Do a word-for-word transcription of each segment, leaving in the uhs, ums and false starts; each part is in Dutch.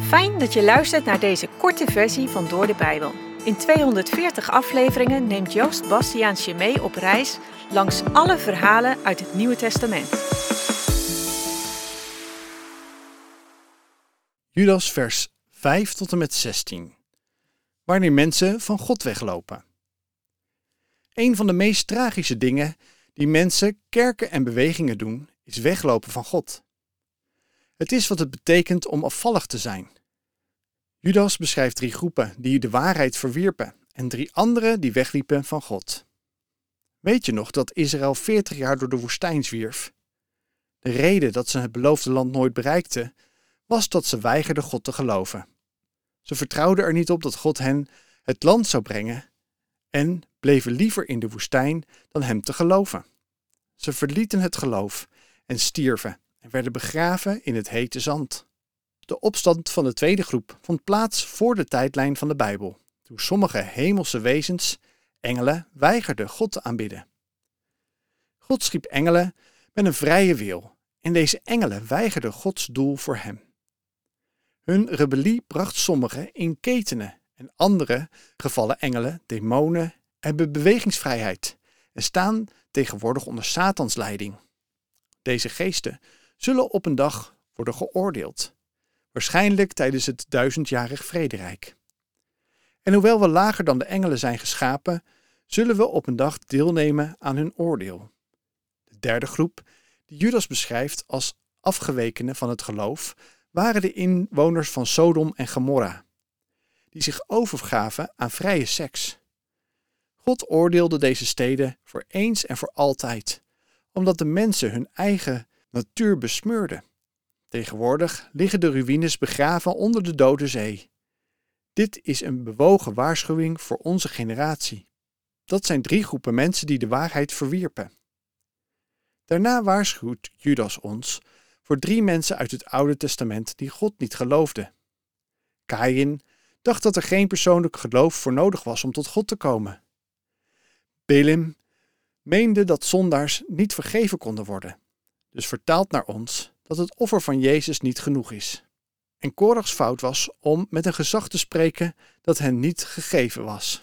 Fijn dat je luistert naar deze korte versie van Door de Bijbel. In tweehonderdveertig afleveringen neemt Joost Bastiaans je mee op reis langs alle verhalen uit het Nieuwe Testament. Judas vers vijf tot en met zestien. Wanneer mensen van God weglopen. Een van de meest tragische dingen die mensen, kerken en bewegingen doen, is weglopen van God. Het is wat het betekent om afvallig te zijn. Judas beschrijft drie groepen die de waarheid verwierpen en drie anderen die wegliepen van God. Weet je nog dat Israël veertig jaar door de woestijn zwierf? De reden dat ze het beloofde land nooit bereikten, was dat ze weigerden God te geloven. Ze vertrouwden er niet op dat God hen het land zou brengen en bleven liever in de woestijn dan hem te geloven. Ze verlieten het geloof en stierven en werden begraven in het hete zand. De opstand van de tweede groep vond plaats voor de tijdlijn van de Bijbel, toen sommige hemelse wezens, engelen, weigerden God te aanbidden. God schiep engelen met een vrije wil en deze engelen weigerden Gods doel voor hem. Hun rebellie bracht sommigen in ketenen en andere, gevallen engelen, demonen, hebben bewegingsvrijheid en staan tegenwoordig onder Satans leiding. Deze geesten zullen op een dag worden geoordeeld, waarschijnlijk tijdens het duizendjarig vrederijk. En hoewel we lager dan de engelen zijn geschapen, zullen we op een dag deelnemen aan hun oordeel. De derde groep, die Judas beschrijft als afgewekenen van het geloof, waren de inwoners van Sodom en Gomorra, die zich overgaven aan vrije seks. God oordeelde deze steden voor eens en voor altijd, omdat de mensen hun eigen natuur besmeurden. Tegenwoordig liggen de ruïnes begraven onder de Dode Zee. Dit is een bewogen waarschuwing voor onze generatie. Dat zijn drie groepen mensen die de waarheid verwierpen. Daarna waarschuwt Judas ons voor drie mensen uit het Oude Testament die God niet geloofden. Kaïn dacht dat er geen persoonlijk geloof voor nodig was om tot God te komen. Belim meende dat zondaars niet vergeven konden worden, dus vertaald naar ons dat het offer van Jezus niet genoeg is. En Korachs fout was om met een gezag te spreken dat hen niet gegeven was.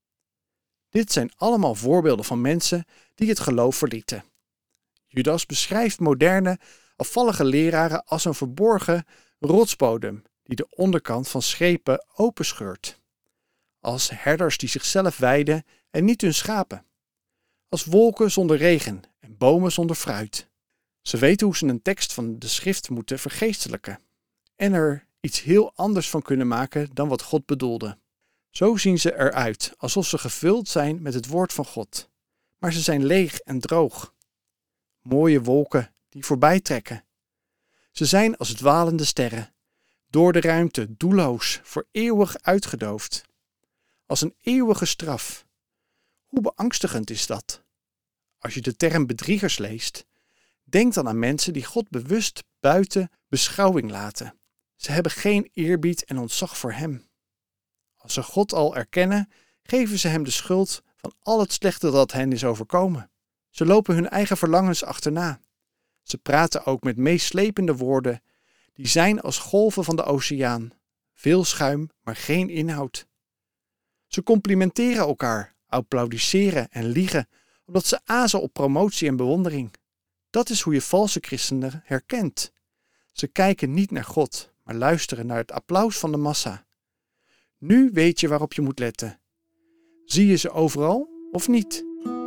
Dit zijn allemaal voorbeelden van mensen die het geloof verlieten. Judas beschrijft moderne, afvallige leraren als een verborgen rotsbodem die de onderkant van schepen openscheurt. Als herders die zichzelf weiden en niet hun schapen. Als wolken zonder regen en bomen zonder fruit. Ze weten hoe ze een tekst van de schrift moeten vergeestelijken en er iets heel anders van kunnen maken dan wat God bedoelde. Zo zien ze eruit, alsof ze gevuld zijn met het woord van God, maar ze zijn leeg en droog. Mooie wolken die voorbij trekken. Ze zijn als dwalende sterren, door de ruimte doelloos, voor eeuwig uitgedoofd. Als een eeuwige straf. Hoe beangstigend is dat? Als je de term bedriegers leest, denk dan aan mensen die God bewust buiten beschouwing laten. Ze hebben geen eerbied en ontzag voor hem. Als ze God al erkennen, geven ze hem de schuld van al het slechte dat hen is overkomen. Ze lopen hun eigen verlangens achterna. Ze praten ook met meeslepende woorden, die zijn als golven van de oceaan. Veel schuim, maar geen inhoud. Ze complimenteren elkaar, applaudisseren en liegen, omdat ze azen op promotie en bewondering. Dat is hoe je valse christenen herkent. Ze kijken niet naar God, maar luisteren naar het applaus van de massa. Nu weet je waarop je moet letten. Zie je ze overal of niet?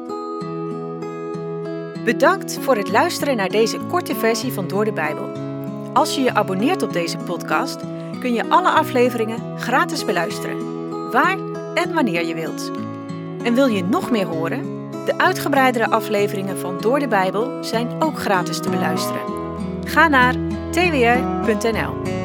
Bedankt voor het luisteren naar deze korte versie van Door de Bijbel. Als je je abonneert op deze podcast, kun je alle afleveringen gratis beluisteren, waar en wanneer je wilt. En wil je nog meer horen? De uitgebreidere afleveringen van Door de Bijbel zijn ook gratis te beluisteren. Ga naar t w r punt n l.